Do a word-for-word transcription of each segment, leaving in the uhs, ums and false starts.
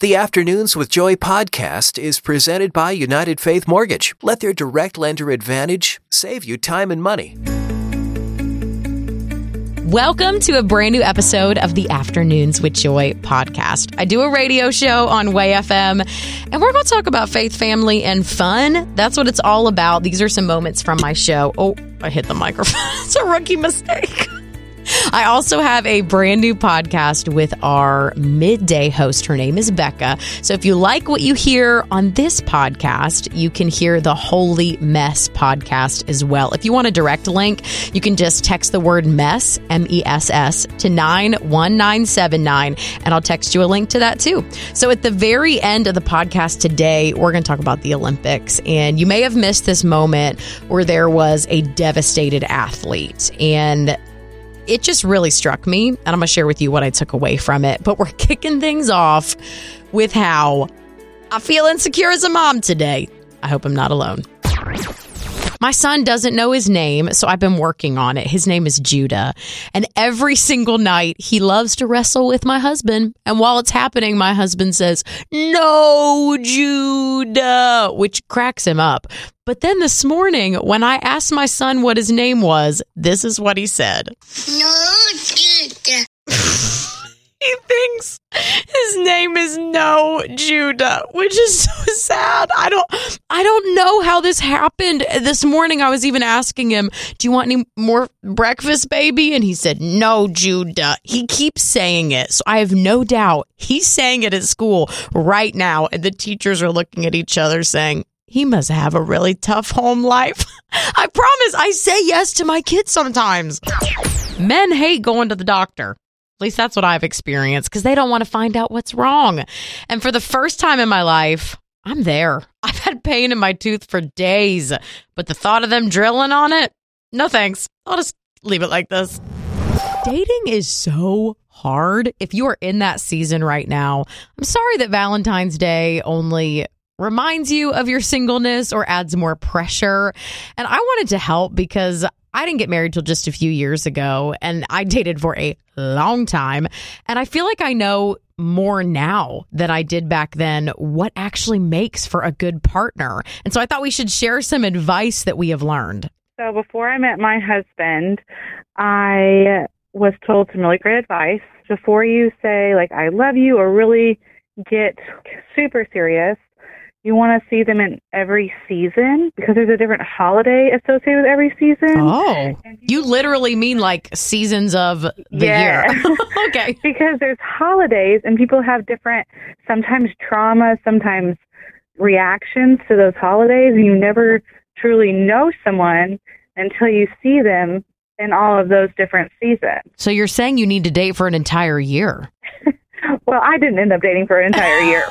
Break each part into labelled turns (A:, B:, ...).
A: The Afternoons with Joy podcast is presented by United Faith Mortgage. Let their direct lender advantage save you time and money.
B: Welcome to a brand new episode of the Afternoons with Joy podcast. I do a radio show on Way F M, and we're going to talk about faith, family, and fun. That's what it's all about. These are some moments from my show. Oh, I hit the microphone. It's a rookie mistake. I also have a brand new podcast with our midday host. Her name is Becca. So if you like what you hear on this podcast, you can hear the Holy Mess podcast as well. If you want a direct link, you can just text the word mess, M E S S, to nine one nine seven nine, and I'll text you a link to that too. So at the very end of the podcast today, we're going to talk about the Olympics. And you may have missed this moment where there was a devastated athlete. And it just really struck me, and I'm going to share with you what I took away from it. But we're kicking things off with how I feel insecure as a mom today. I hope I'm not alone. My son doesn't know his name, so I've been working on it. His name is Judah. And every single night, he loves to wrestle with my husband. And while it's happening, my husband says, "No, Judah," which cracks him up. But then this morning, when I asked my son what his name was, this is what he said. "No, Judah." He thinks his name is No Judah, which is so sad. I don't I don't know how this happened. This morning I was even asking him, "Do you want any more breakfast, baby?" And he said, "No, Judah." He keeps saying it. So I have no doubt he's saying it at school right now. And the teachers are looking at each other saying, "He must have a really tough home life." I promise I say yes to my kids sometimes. Men hate going to the doctor. At least that's what I've experienced, because they don't want to find out what's wrong. And for the first time in my life, I'm there. I've had pain in my tooth for days, but the thought of them drilling on it, no thanks. I'll just leave it like this. Dating is so hard. If you are in that season right now, I'm sorry that Valentine's Day only reminds you of your singleness or adds more pressure. And I wanted to help because I didn't get married till just a few years ago, and I dated for a long time. And I feel like I know more now than I did back then what actually makes for a good partner. And so I thought we should share some advice that we have learned.
C: So before I met my husband, I was told some really great advice. Before you say, like, "I love you," or really get super serious, you want to see them in every season, because there's a different holiday associated with every season.
B: Oh, you literally mean like seasons of the
C: yeah.
B: year. Okay.
C: Because there's holidays and people have different, sometimes trauma, sometimes reactions to those holidays. And you never truly know someone until you see them in all of those different seasons.
B: So you're saying you need to date for an entire year?
C: Well, I didn't end up dating for an entire year.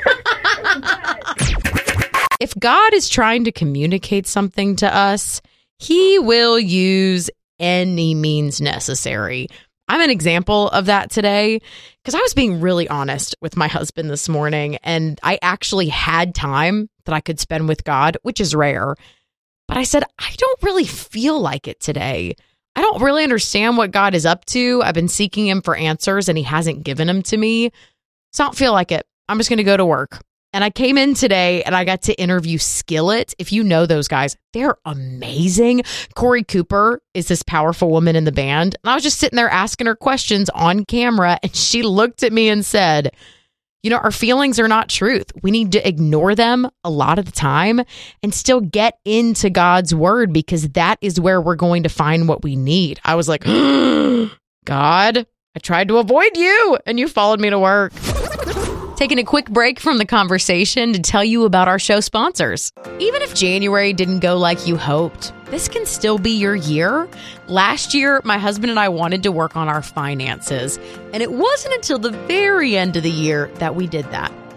B: If God is trying to communicate something to us, he will use any means necessary. I'm an example of that today, because I was being really honest with my husband this morning, and I actually had time that I could spend with God, which is rare. But I said, I don't really feel like it today. I don't really understand what God is up to. I've been seeking him for answers, and he hasn't given them to me. So I don't feel like it. I'm just going to go to work. And I came in today and I got to interview Skillet. If you know those guys, they're amazing. Corey Cooper is this powerful woman in the band. And I was just sitting there asking her questions on camera. And she looked at me and said, "You know, our feelings are not truth. We need to ignore them a lot of the time and still get into God's word, because that is where we're going to find what we need." I was like, "God, I tried to avoid you and you followed me to work." Taking a quick break from the conversation to tell you about our show sponsors. Even if January didn't go like you hoped, this can still be your year. Last year, my husband and I wanted to work on our finances, and it wasn't until the very end of the year that we did that.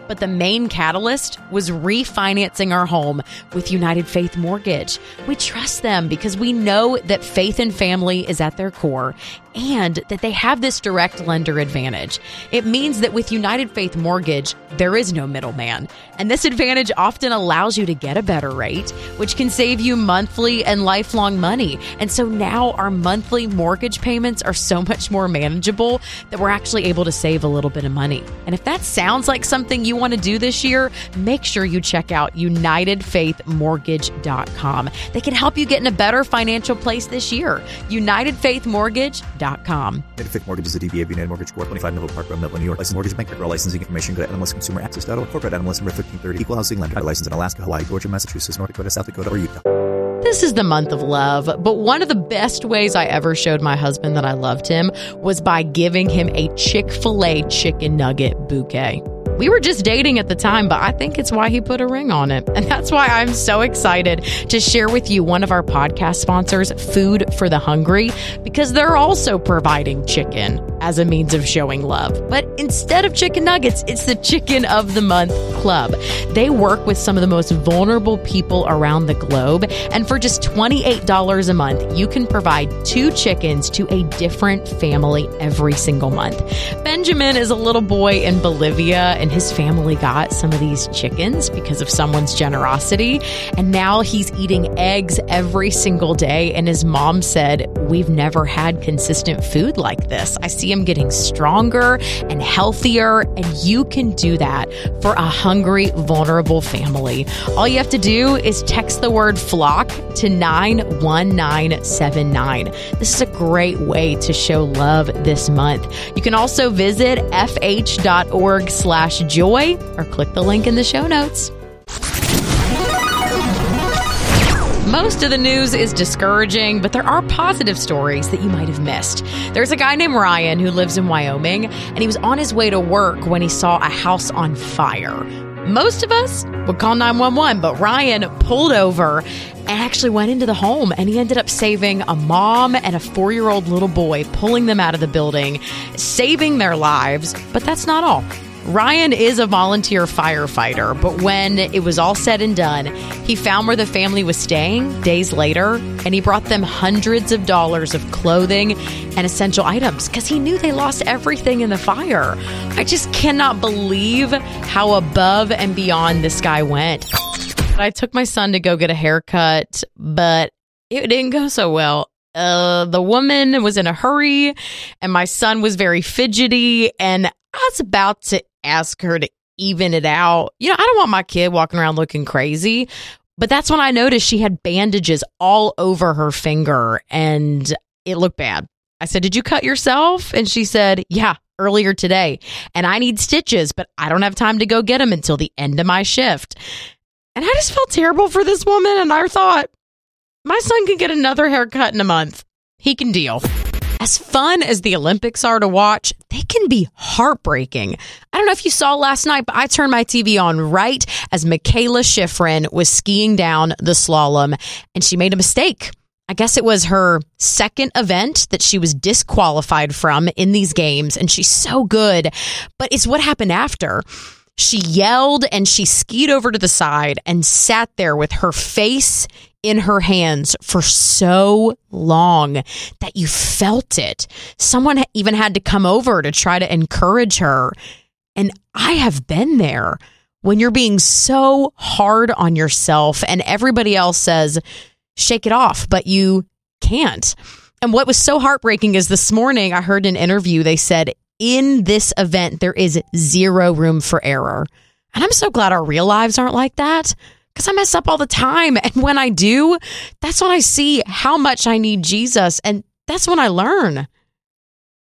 B: But the main catalyst was refinancing our home with United Faith Mortgage. We trust them because we know that faith and family is at their core and that they have this direct lender advantage. It means that with United Faith Mortgage, there is no middleman. And this advantage often allows you to get a better rate, which can save you monthly and lifelong money. And so now our monthly mortgage payments are so much more manageable that we're actually able to save a little bit of money. And if that sounds like something you want to do this year, make sure you check out united faith mortgage dot com. They can help you get in a better financial place this year. united faith mortgage dot com.
D: United Faith Mortgage is a D B A of United Mortgage Corp. twenty-five Melville Park Road, Melville, New York. Licensed mortgage banker. For all licensing information, go to N M L S consumer access dot org. Corporate N M L S number thirteen thirty. Equal housing lender. Licensed in Alaska, Hawaii, Georgia, Massachusetts, North Dakota, South Dakota, or Utah.
B: This is the month of love, but one of the best ways I ever showed my husband that I loved him was by giving him a Chick-fil-A chicken nugget bouquet. We were just dating at the time, but I think it's why he put a ring on it. And that's why I'm so excited to share with you one of our podcast sponsors, Food for the Hungry, because they're also providing chicken as a means of showing love. But instead of chicken nuggets, it's the Chicken of the Month Club. They work with some of the most vulnerable people around the globe. And for just twenty-eight dollars a month, you can provide two chickens to a different family every single month. Benjamin is a little boy in Bolivia, and his family got some of these chickens because of someone's generosity. And now he's eating eggs every single day. And his mom said, we've never had consistent food like this. I see him getting stronger and healthier. And you can do that for a hungry, vulnerable family. All you have to do is text the word flock to nine one nine seven nine. This is a great way to show love this month. You can also visit fh.org slash joy or click the link in the show notes. Most of the news is discouraging, but there are positive stories that you might have missed. There's a guy named Ryan who lives in Wyoming, and he was on his way to work when he saw a house on fire. Most of us would call nine one one, but Ryan pulled over and actually went into the home, and he ended up saving a mom and a four-year-old little boy, pulling them out of the building, saving their lives. But that's not all. Ryan is a volunteer firefighter, but when it was all said and done, he found where the family was staying days later, and he brought them hundreds of dollars of clothing and essential items because he knew they lost everything in the fire. I just cannot believe how above and beyond this guy went. I took my son to go get a haircut, but it didn't go so well. Uh, the woman was in a hurry, and my son was very fidgety, and I was about to ask her to even it out. You know, I don't want my kid walking around looking crazy, but that's when I noticed she had bandages all over her finger, and it looked bad. I said, did you cut yourself? And she said, yeah, earlier today, and I need stitches, but I don't have time to go get them until the end of my shift. And I just felt terrible for this woman, and I thought, my son can get another haircut in a month. He can deal. As fun as the Olympics are to watch, they can be heartbreaking. I don't know if you saw last night, but I turned my T V on right as Michaela Schifrin was skiing down the slalom, and she made a mistake. I guess it was her second event that she was disqualified from in these games, and she's so good. But it's what happened after. She yelled and she skied over to the side and sat there with her face in her hands for so long that you felt it. Someone even had to come over to try to encourage her. And I have been there when you're being so hard on yourself and everybody else says, shake it off, but you can't. And what was so heartbreaking is this morning I heard an interview. They said, in this event, there is zero room for error. And I'm so glad our real lives aren't like that, because I mess up all the time. And when I do, that's when I see how much I need Jesus. And that's when I learn.